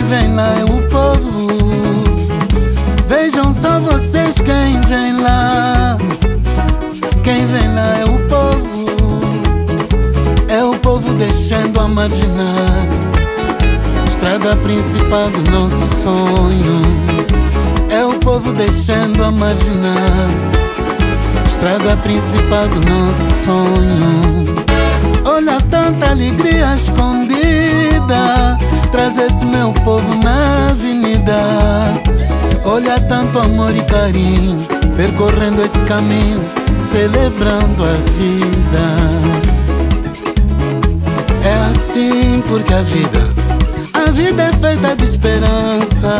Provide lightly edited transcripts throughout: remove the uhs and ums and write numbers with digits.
vem lá é o povo. Vejam só vocês quem vem lá. Quem vem lá é o povo. É o povo deixando a marginal. Estrada principal do nosso sonho. É o povo deixando a marginal. Estrada principal do nosso sonho. Olha tanta alegria escondida, traz esse meu povo na avenida. Olha tanto amor e carinho, percorrendo esse caminho, celebrando a vida. É assim porque a vida é feita de esperança.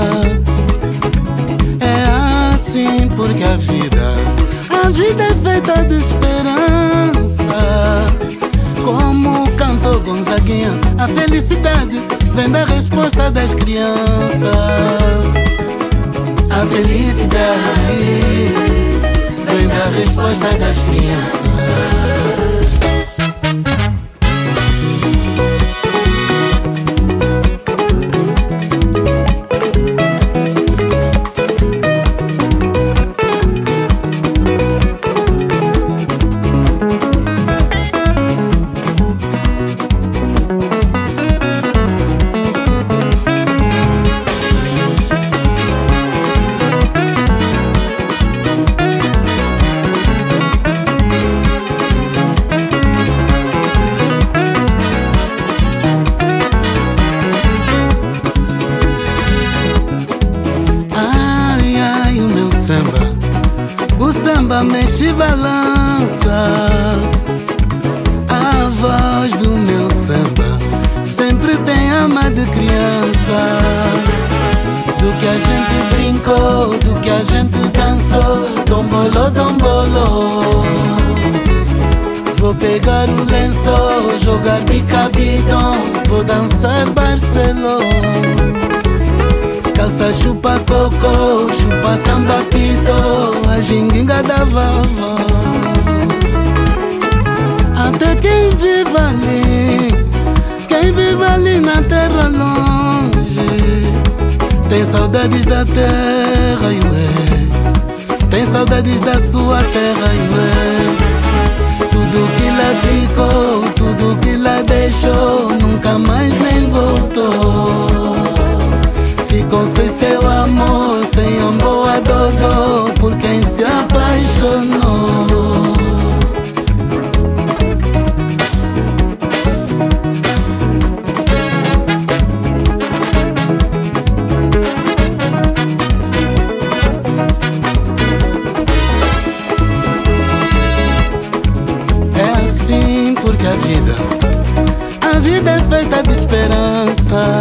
É assim porque a vida é feita de esperança. Como cantou Gonzaguinha, a felicidade vem da resposta das crianças. A felicidade vem da resposta das crianças. O samba mexe e balança. A voz do meu samba sempre tem alma de criança. Do que a gente brincou, do que a gente dançou, dombolô, dombolô. Vou pegar o lençol, jogar bicabidão, vou dançar Barcelona. Calça chupa cocô, chupa samba pito, a ginguinga da vovó. Até quem vive ali na terra longe, tem saudades da terra, ué. Tem saudades da sua terra, ué. Tudo que lá ficou, tudo que lá deixou, nunca mais nem voltou. Ficou sem seu amor, sem um boa dodô, por quem se apaixonou. É assim porque a vida é feita de esperança.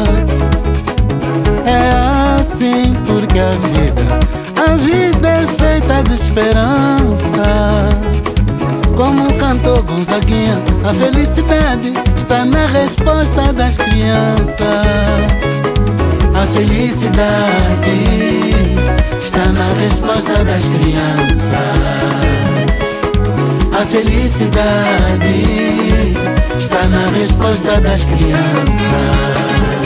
É assim porque a vida é feita de esperança. Como cantou Gonzaguinha, a felicidade está na resposta das crianças. A felicidade está na resposta das crianças. A felicidade está na resposta das crianças.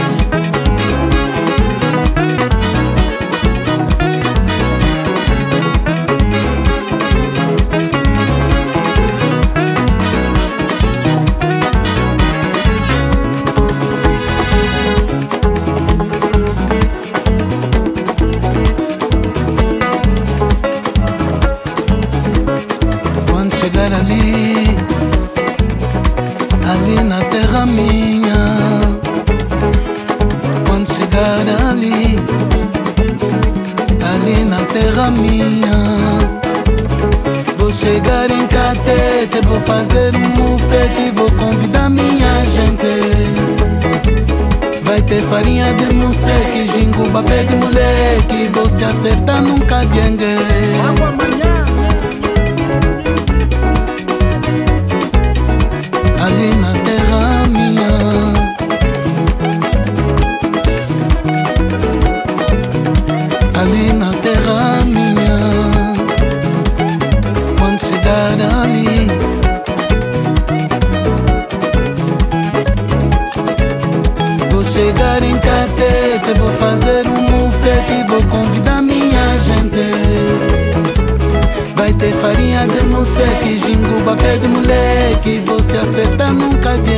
Chegar ali na terra minha. Quando chegar ali na terra minha, vou chegar em Catete, vou fazer um mufete, vou convidar minha gente. Vai ter farinha de museque, jinguba, pé de moleque, vou se acertar num cadengue. Ali na terra minha, ali na terra minha. Quando chegar ali, vou chegar em casa. fazer um mufete e vou convidar minha gente. Vai ter farinha de moceque, jinguba pé de moleque. Você acerta nunca de